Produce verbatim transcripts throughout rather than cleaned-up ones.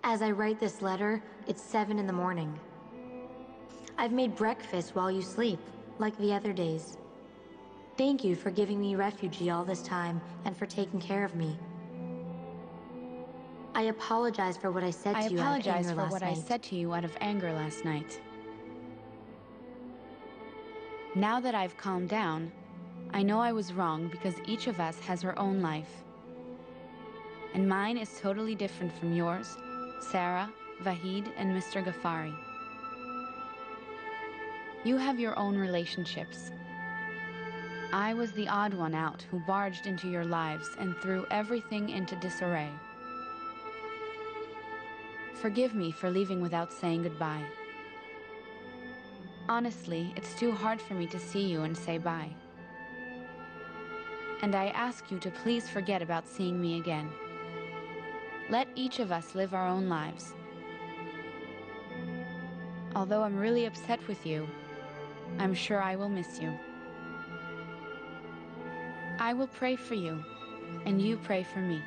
As I write this letter, it's seven in the morning. I've made breakfast while you sleep, like the other days. Thank you for giving me refuge all this time and for taking care of me. I apologize for what I said I to you out of apologize anger for last what night. I said to you out of anger last night. Now that I've calmed down, I know I was wrong because each of us has her own life. And mine is totally different from yours, Sarah, Vahid, and Mister Ghaffari. You have your own relationships. I was the odd one out who barged into your lives and threw everything into disarray. Forgive me for leaving without saying goodbye. Honestly, it's too hard for me to see you and say bye. And I ask you to please forget about seeing me again. Let each of us live our own lives. Although I'm really upset with you, I'm sure I will miss you. I will pray for you, and you pray for me.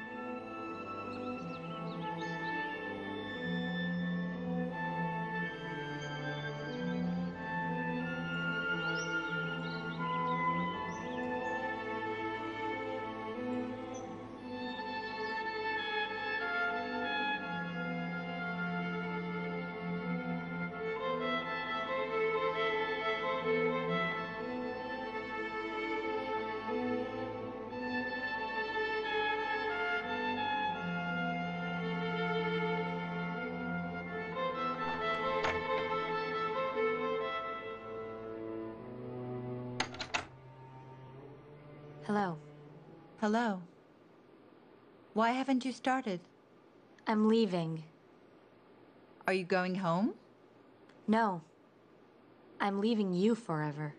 Hello. Hello. Why haven't you started? I'm leaving. Are you going home? No. I'm leaving you forever.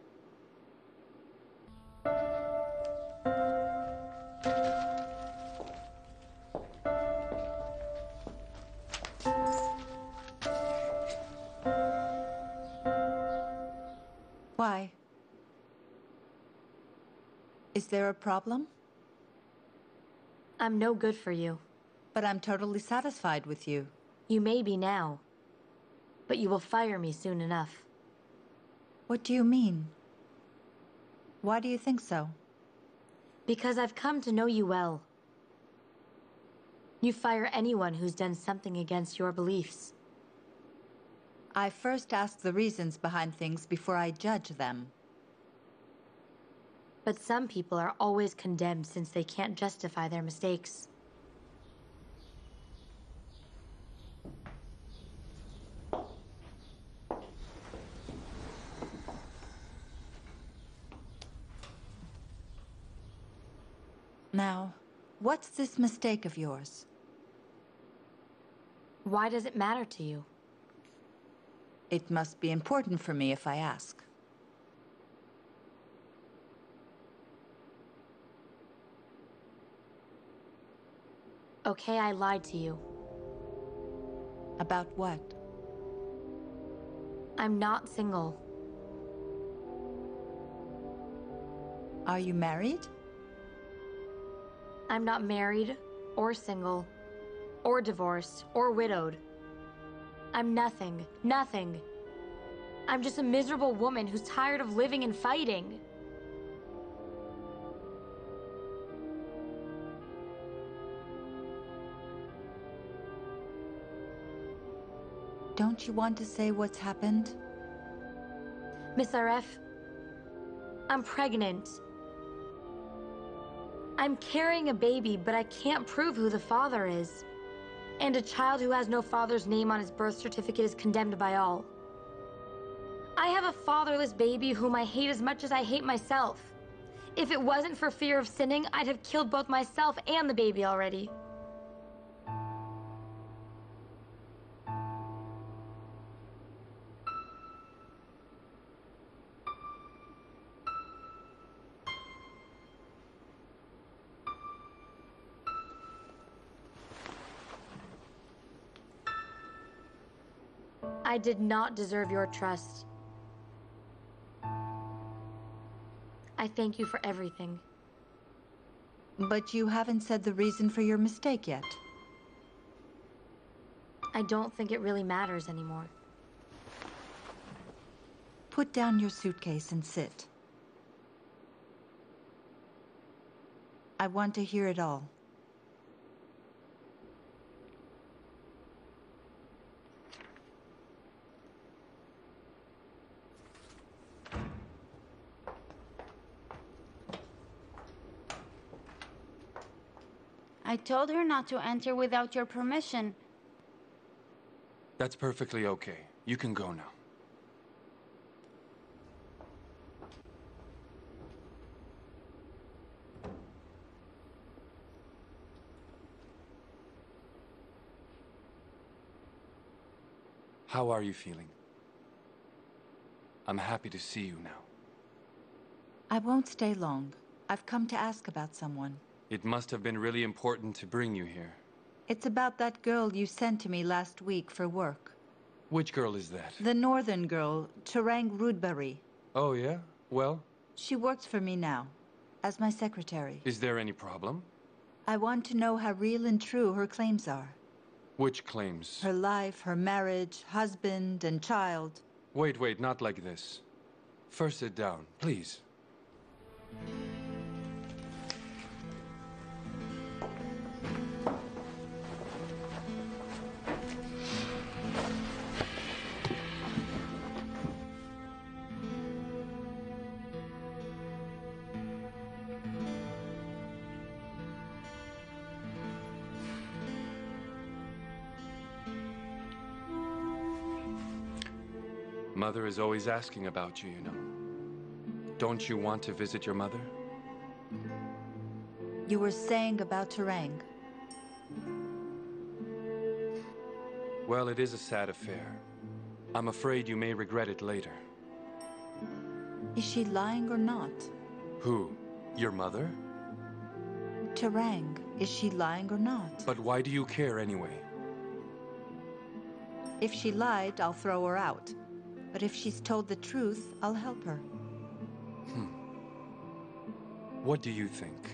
Why? Is there a problem? I'm no good for you. But I'm totally satisfied with you. You may be now, but you will fire me soon enough. What do you mean? Why do you think so? Because I've come to know you well. You fire anyone who's done something against your beliefs. I first ask the reasons behind things before I judge them. But some people are always condemned since they can't justify their mistakes. Now, what's this mistake of yours? Why does it matter to you? It must be important for me if I ask. Okay, I lied to you. About what? I'm not single. Are you married? I'm not married, or single, or divorced, or widowed. I'm nothing, nothing. I'm just a miserable woman who's tired of living and fighting. Don't you want to say what's happened? Miss Aref, I'm pregnant. I'm carrying a baby, but I can't prove who the father is. And a child who has no father's name on his birth certificate is condemned by all. I have a fatherless baby whom I hate as much as I hate myself. If it wasn't for fear of sinning, I'd have killed both myself and the baby already. I did not deserve your trust. I thank you for everything. But you haven't said the reason for your mistake yet. I don't think it really matters anymore. Put down your suitcase and sit. I want to hear it all. I told her not to enter without your permission. That's perfectly okay. You can go now. How are you feeling? I'm happy to see you now. I won't stay long. I've come to ask about someone. It must have been really important to bring you here. It's about that girl you sent to me last week for work. Which girl is that? The northern girl, Terang Rudberry. Oh, yeah? Well? She works for me now, as my secretary. Is there any problem? I want to know how real and true her claims are. Which claims? Her life, her marriage, husband, and child. Wait, wait, not like this. First sit down, please. Mother is always asking about you, you know. Don't you want to visit your mother? You were saying about Terang. Well, it is a sad affair. I'm afraid you may regret it later. Is she lying or not? Who? Your mother? Terang, is she lying or not? But why do you care anyway? If she lied, I'll throw her out. But if she's told the truth, I'll help her. Hmm. What do you think?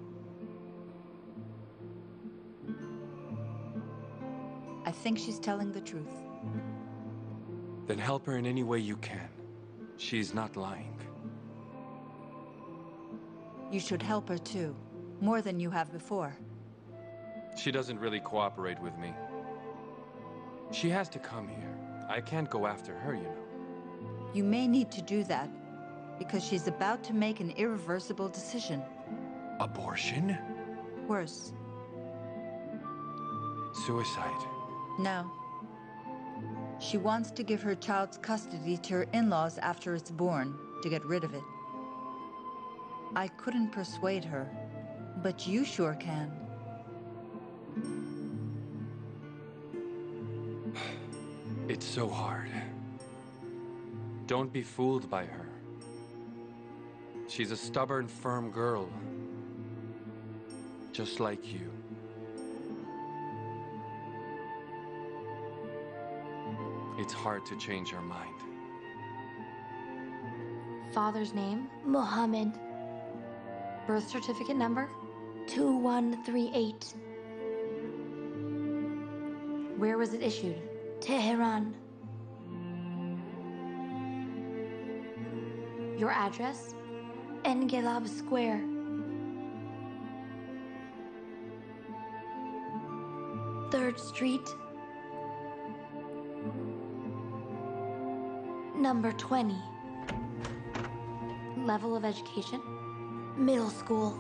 I think she's telling the truth. Then help her in any way you can. She's not lying. You should help her too. More than you have before. She doesn't really cooperate with me. She has to come here. I can't go after her, you know. You may need to do that, because she's about to make an irreversible decision. Abortion? Worse. Suicide? No. She wants to give her child's custody to her in-laws after it's born, to get rid of it. I couldn't persuade her, but you sure can. It's so hard. Don't be fooled by her. She's a stubborn, firm girl. Just like you. It's hard to change her mind. Father's name? Mohammed. Birth certificate number? two one three eight. Where was it issued? Tehran. Your address? Engelab Square. Third Street. Number twenty. Level of education? Middle school.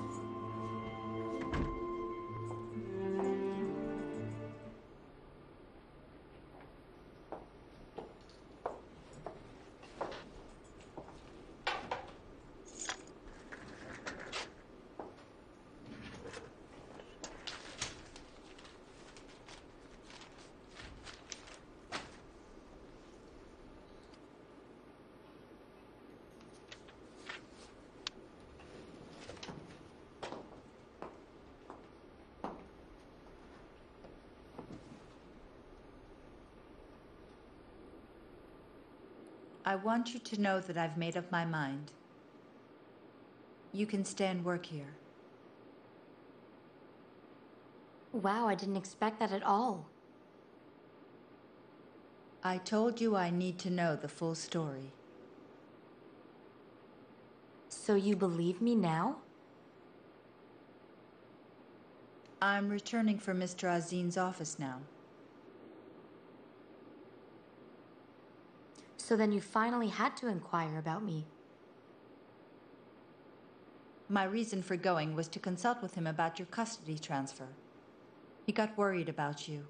I want you to know that I've made up my mind. You can stay and work here. Wow, I didn't expect that at all. I told you I need to know the full story. So you believe me now? I'm returning from Mister Azin's office now. So then you finally had to inquire about me. My reason for going was to consult with him about your custody transfer. He got worried about you.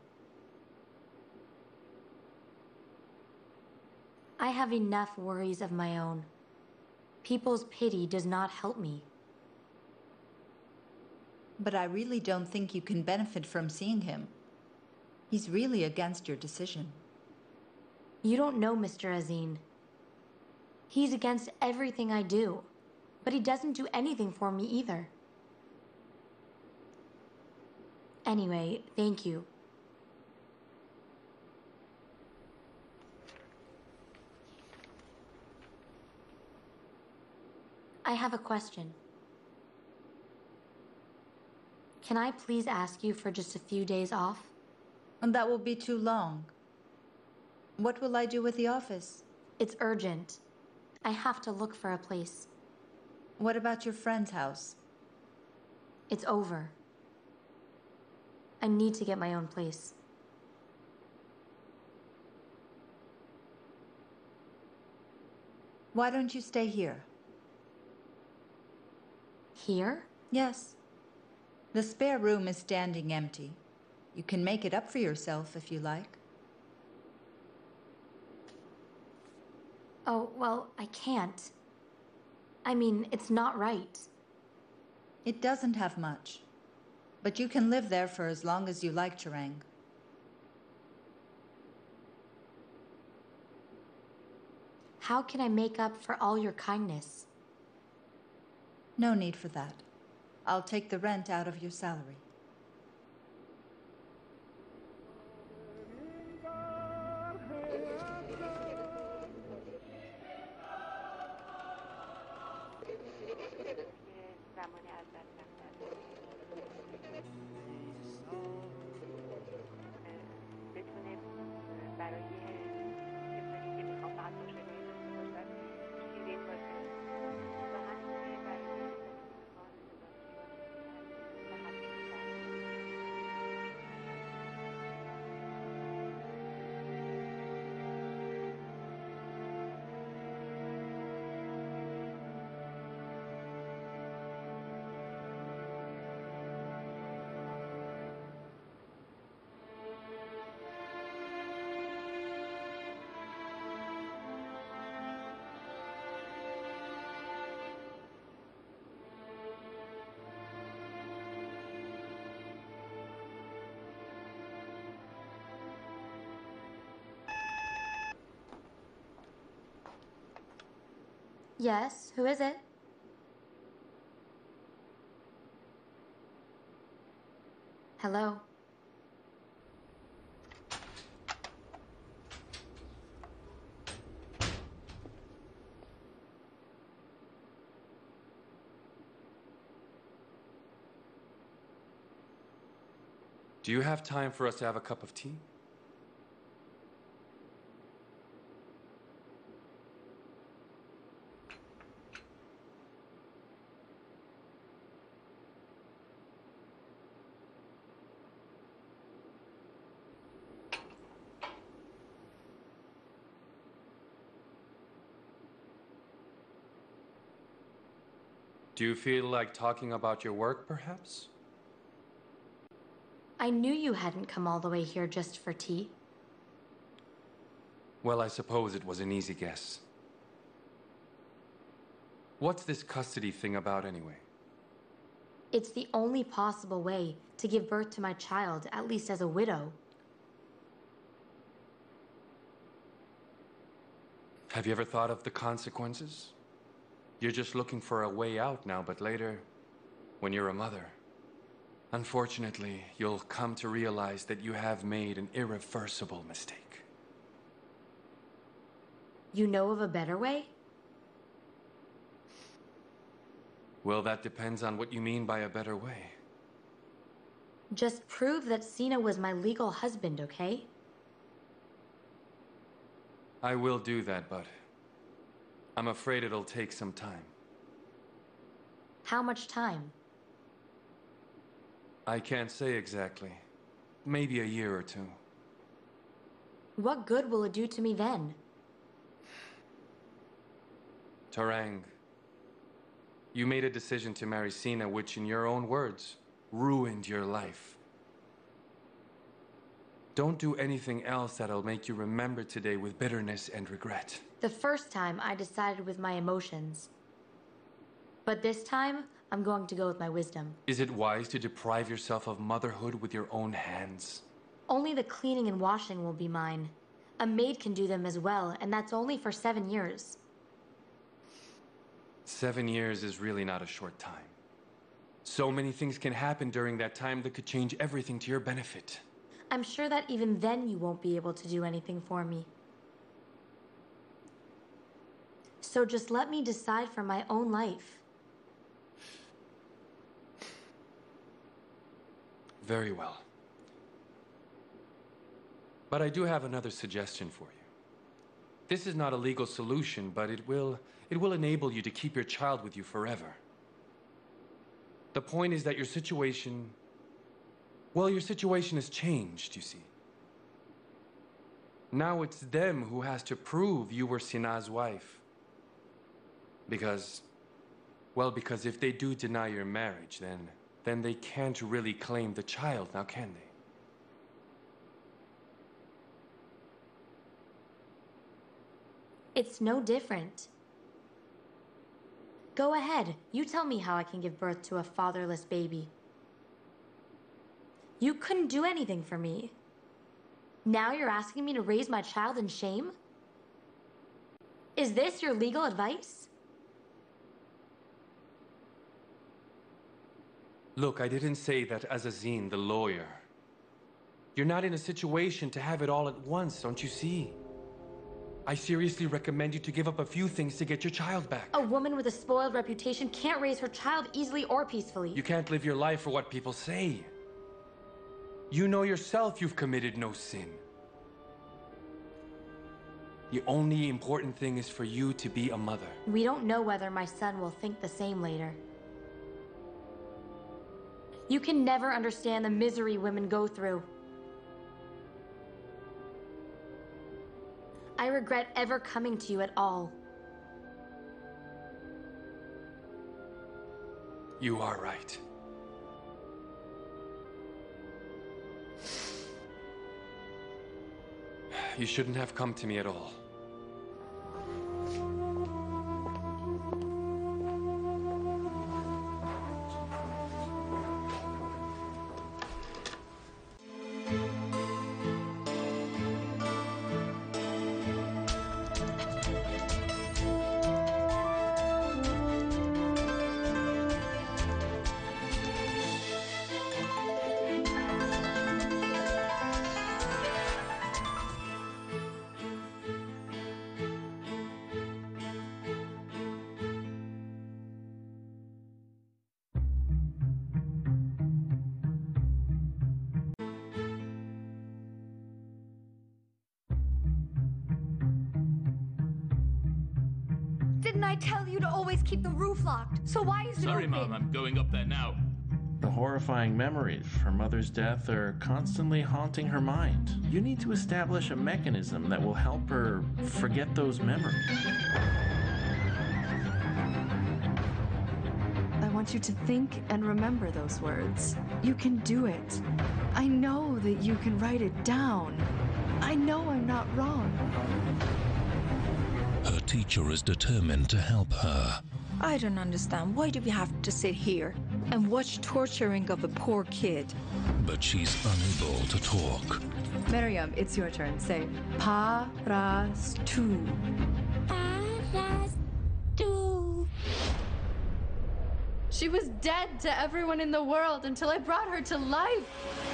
I have enough worries of my own. People's pity does not help me. But I really don't think you can benefit from seeing him. He's really against your decision. You don't know Mister Azin. He's against everything I do, but he doesn't do anything for me either. Anyway, thank you. I have a question. Can I please ask you for just a few days off? And that will be too long. What will I do with the office? It's urgent. I have to look for a place. What about your friend's house? It's over. I need to get my own place. Why don't you stay here? Here? Yes. The spare room is standing empty. You can make it up for yourself if you like. Oh, well, I can't. I mean, it's not right. It doesn't have much. But you can live there for as long as you like, Chirang. How can I make up for all your kindness? No need for that. I'll take the rent out of your salary. Yes, who is it? Hello? Do you have time for us to have a cup of tea? Do you feel like talking about your work, perhaps? I knew you hadn't come all the way here just for tea. Well, I suppose it was an easy guess. What's this custody thing about anyway? It's the only possible way to give birth to my child, at least as a widow. Have you ever thought of the consequences? You're just looking for a way out now, but later, when you're a mother, unfortunately, you'll come to realize that you have made an irreversible mistake. You know of a better way? Well, that depends on what you mean by a better way. Just prove that Sina was my legal husband, okay? I will do that, but I'm afraid it'll take some time. How much time? I can't say exactly. Maybe a year or two. What good will it do to me then? Tarang, you made a decision to marry Sina, which, in your own words, ruined your life. Don't do anything else that'll make you remember today with bitterness and regret. The first time I decided with my emotions. But this time, I'm going to go with my wisdom. Is it wise to deprive yourself of motherhood with your own hands? Only the cleaning and washing will be mine. A maid can do them as well, and that's only for seven years. Seven years is really not a short time. So many things can happen during that time that could change everything to your benefit. I'm sure that even then you won't be able to do anything for me. So just let me decide for my own life. Very well. But I do have another suggestion for you. This is not a legal solution, but it will, it will enable you to keep your child with you forever. The point is that your situation, well, your situation has changed, you see. Now it's them who has to prove you were Sina's wife. Because, well, because if they do deny your marriage, then, then they can't really claim the child, now can they? It's no different. Go ahead, you tell me how I can give birth to a fatherless baby. You couldn't do anything for me. Now you're asking me to raise my child in shame? Is this your legal advice? Look, I didn't say that as Azine, the lawyer. You're not in a situation to have it all at once, don't you see? I seriously recommend you to give up a few things to get your child back. A woman with a spoiled reputation can't raise her child easily or peacefully. You can't live your life for what people say. You know yourself you've committed no sin. The only important thing is for you to be a mother. We don't know whether my son will think the same later. You can never understand the misery women go through. I regret ever coming to you at all. You are right. You shouldn't have come to me at all. Didn't I tell you to always keep the roof locked? So why is it Sorry, open? Mom, I'm going up there now. The horrifying memories of her mother's death are constantly haunting her mind. You need to establish a mechanism that will help her forget those memories. I want you to think and remember those words. You can do it. I know that you can write it down. I know I'm not wrong. Her teacher is determined to help her. I don't understand. Why do we have to sit here and watch torturing of a poor kid? But she's unable to talk. Miriam, it's your turn. Say, Parastu. Parastu. She was dead to everyone in the world until I brought her to life.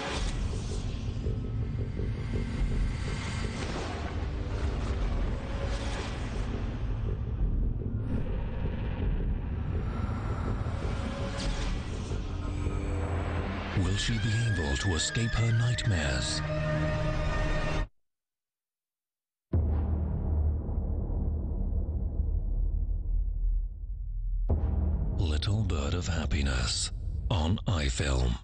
Will she be able to escape her nightmares? Exodus on iFilm.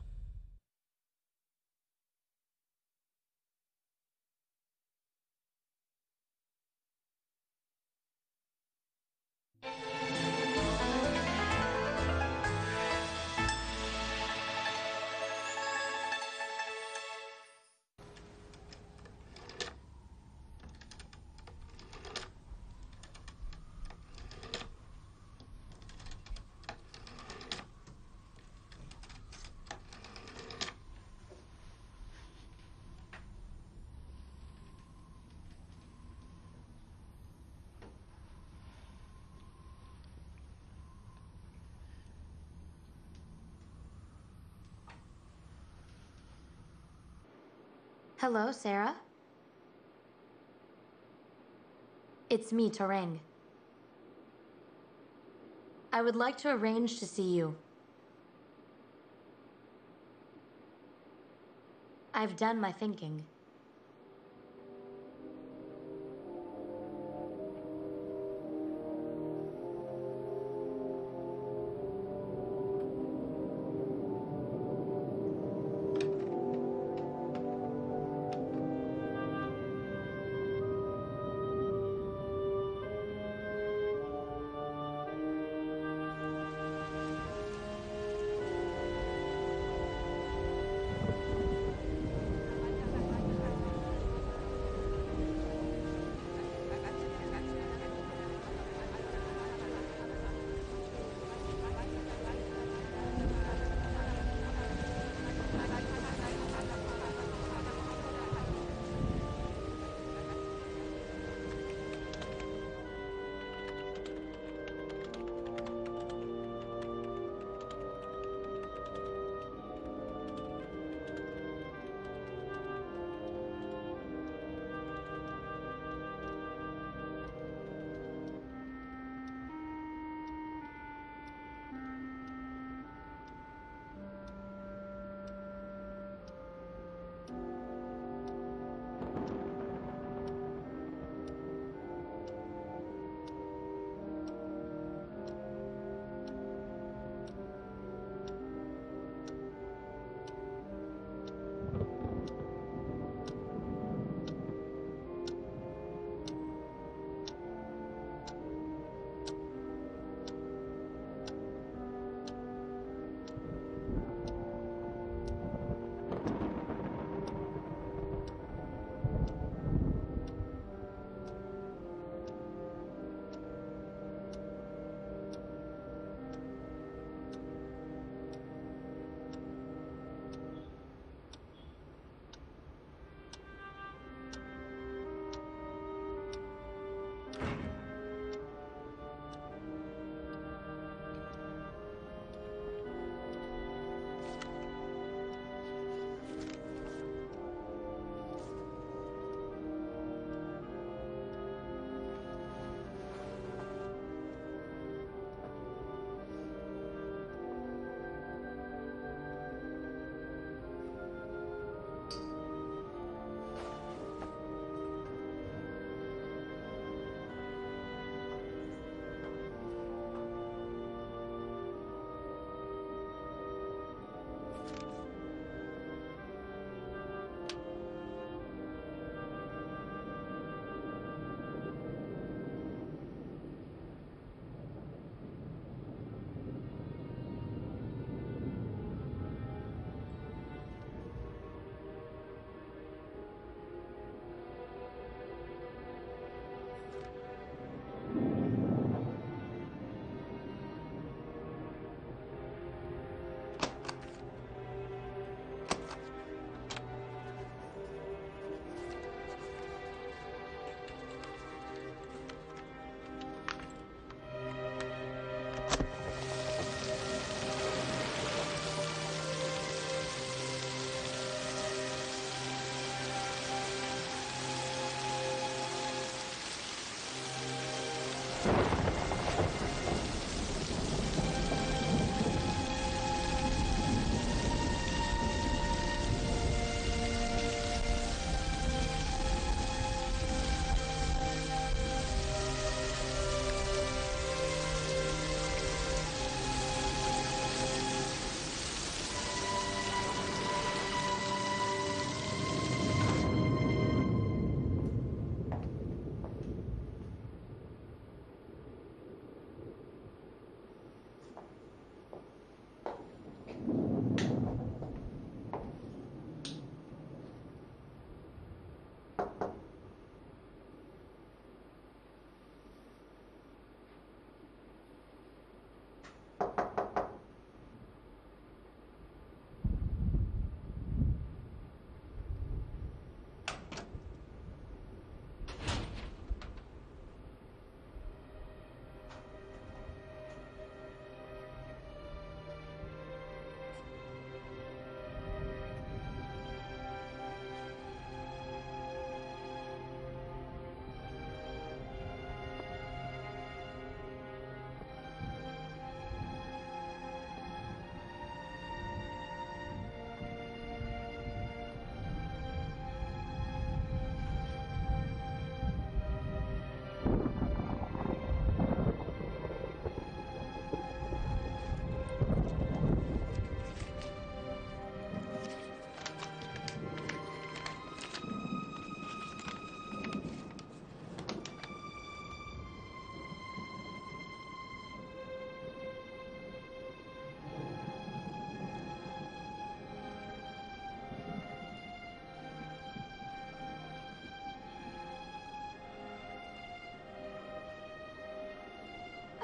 Hello, Sarah? It's me, Tarang. I would like to arrange to see you. I've done my thinking.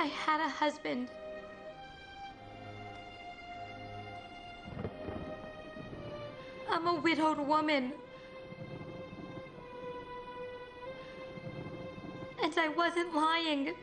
I had a husband. I'm a widowed woman. And I wasn't lying.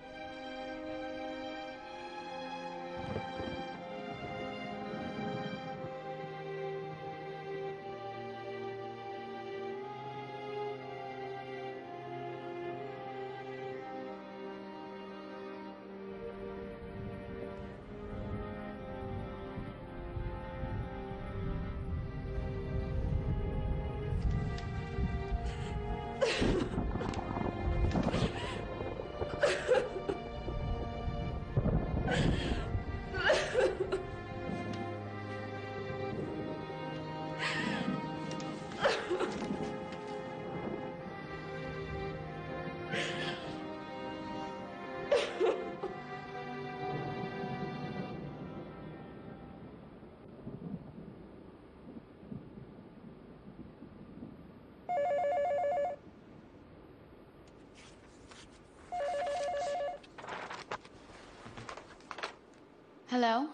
Hello?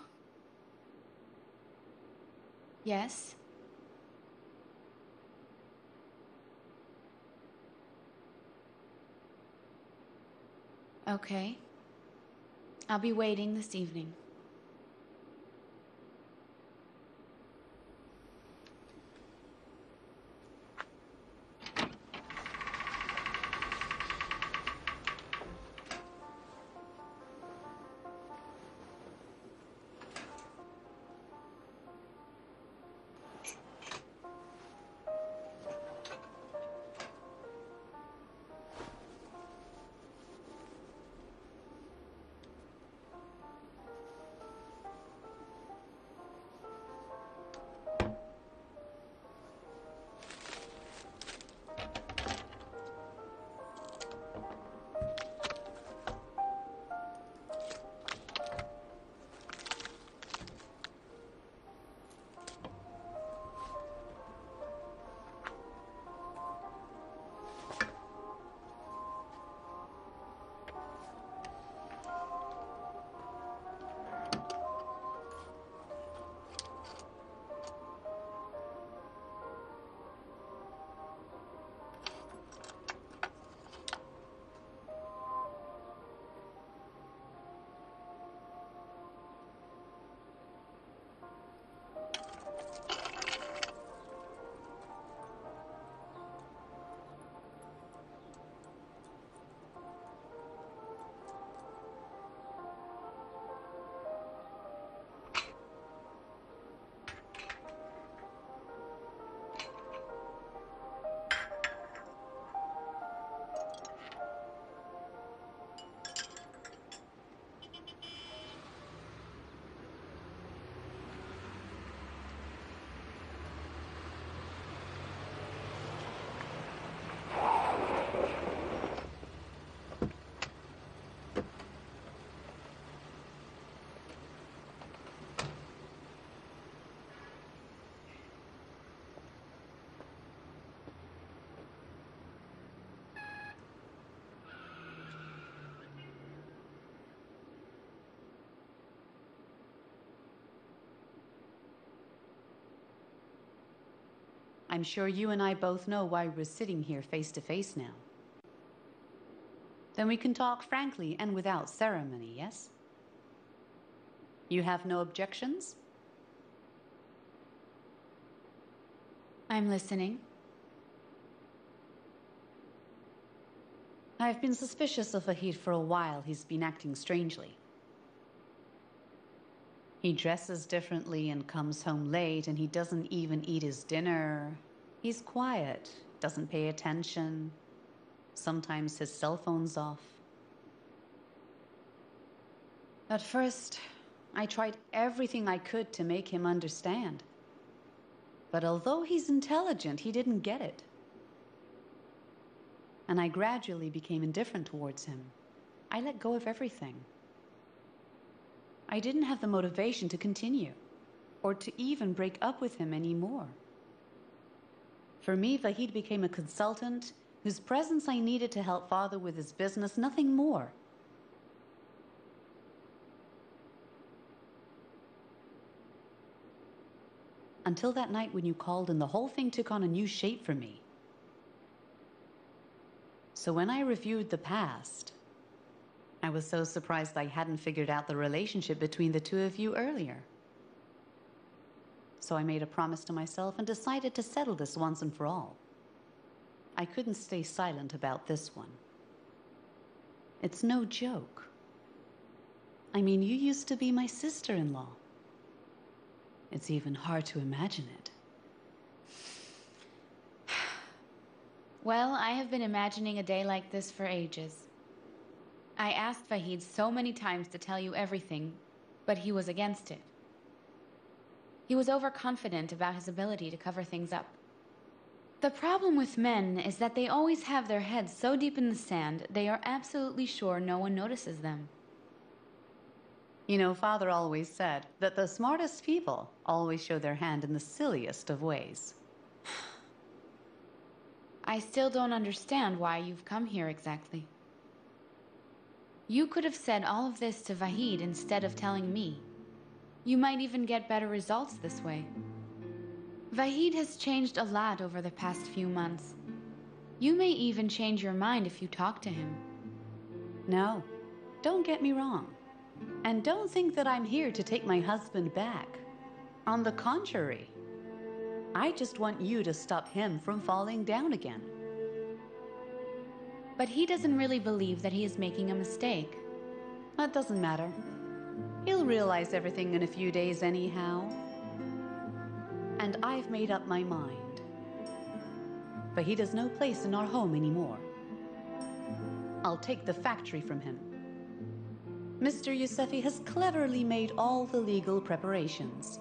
Yes? Okay. I'll be waiting this evening. I'm sure you and I both know why we're sitting here face to face now. Then we can talk frankly and without ceremony, yes? You have no objections? I'm listening. I've been suspicious of Vahid for a while. He's been acting strangely. He dresses differently and comes home late, and he doesn't even eat his dinner. He's quiet, doesn't pay attention. Sometimes his cell phone's off. At first, I tried everything I could to make him understand. But although he's intelligent, he didn't get it. And I gradually became indifferent towards him. I let go of everything. I didn't have the motivation to continue, or to even break up with him anymore. For me, Vahid became a consultant whose presence I needed to help Father with his business, nothing more. Until that night when you called and the whole thing took on a new shape for me. So when I reviewed the past, I was so surprised I hadn't figured out the relationship between the two of you earlier. So I made a promise to myself and decided to settle this once and for all. I couldn't stay silent about this one. It's no joke. I mean, you used to be my sister-in-law. It's even hard to imagine it. Well, I have been imagining a day like this for ages. I asked Vahid so many times to tell you everything, but he was against it. He was overconfident about his ability to cover things up. The problem with men is that they always have their heads so deep in the sand, they are absolutely sure no one notices them. You know, Father always said that the smartest people always show their hand in the silliest of ways. I still don't understand why you've come here exactly. You could have said all of this to Vahid instead of telling me. You might even get better results this way. Vahid has changed a lot over the past few months. You may even change your mind if you talk to him. No, don't get me wrong. And don't think that I'm here to take my husband back. On the contrary, I just want you to stop him from falling down again. But he doesn't really believe that he is making a mistake. That doesn't matter. He'll realize everything in a few days anyhow. And I've made up my mind. But he has no place in our home anymore. I'll take the factory from him. Mister Yosefi has cleverly made all the legal preparations.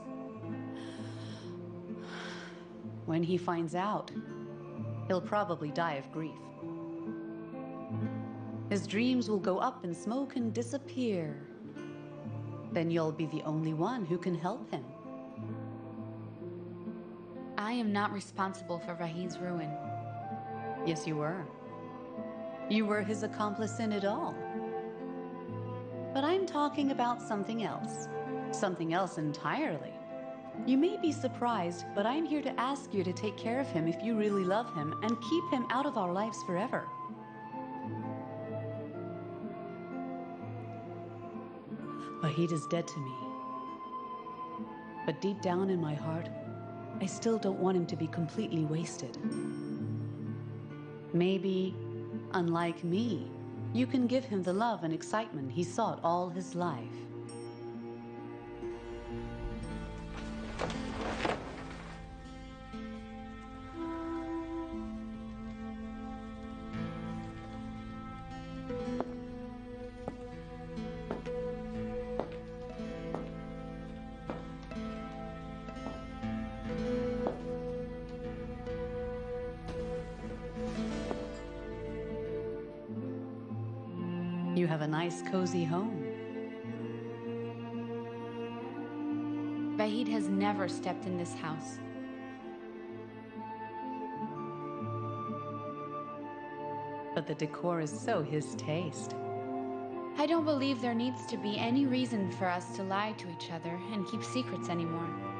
When he finds out, he'll probably die of grief. His dreams will go up in smoke and disappear. Then you'll be the only one who can help him. I am not responsible for Vahid's ruin. Yes, you were. You were his accomplice in it all. But I'm talking about something else. Something else entirely. You may be surprised, but I'm here to ask you to take care of him if you really love him and keep him out of our lives forever. Vahid is dead to me. But deep down in my heart, I still don't want him to be completely wasted. Maybe, unlike me, you can give him the love and excitement he sought all his life. You have a nice, cozy home. Vahid has never stepped in this house. But the decor is so his taste. I don't believe there needs to be any reason for us to lie to each other and keep secrets anymore.